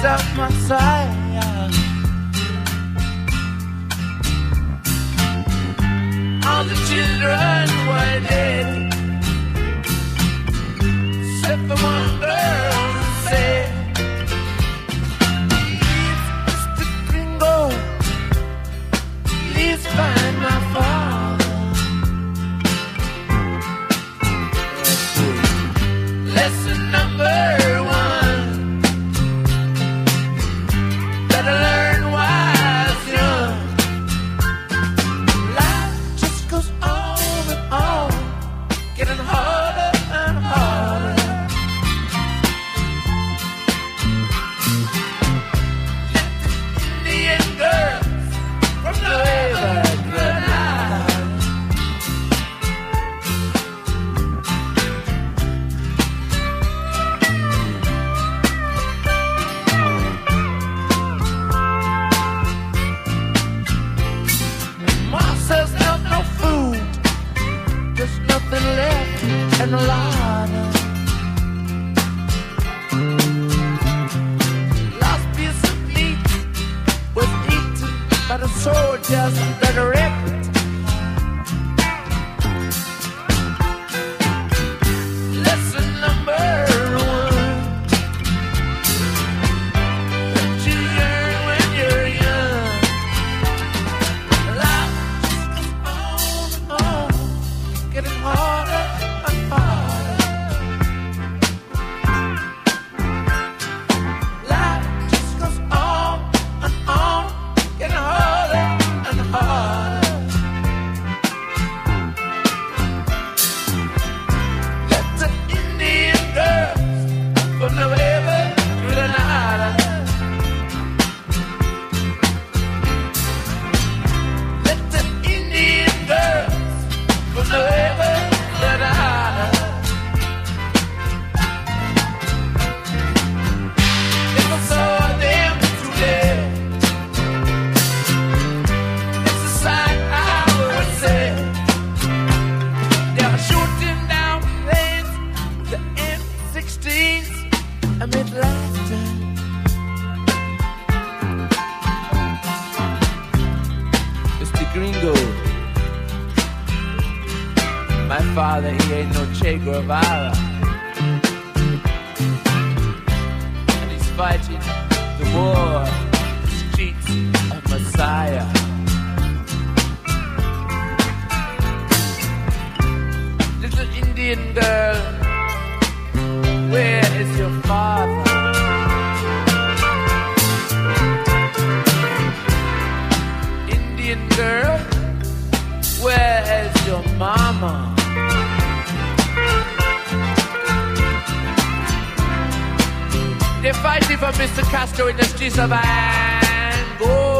of Messiah. All the children were dead, except for one girl who said, "Please, Mr. Gringo, please find my father." Lesson number one, better learn wise young. Life just goes on and on, getting harder and harder. Indian girls from the river Granada. Mom says no food, there's nothing left in the larder. Last piece of meat was eaten by the soldiers that wrecked. Lesson number one, that you learn when you're young. Life just goes on and on, getting harder and harder. Life just goes on and on, getting harder and harder. Let the Indian girls from the river Granada. Let the Indian girls from the river Granada. If I saw them today, it's a sight I would say. They are shooting down planes with the M16s amid laughter. Mr. Gringo, my father, he ain't no Che Guevara, and he's fighting the war in the streets of Messiah. Little Indian girl, where is your father? Indian girl, where is your mama? They're fighting for Mr. Castro in the streets of Angola.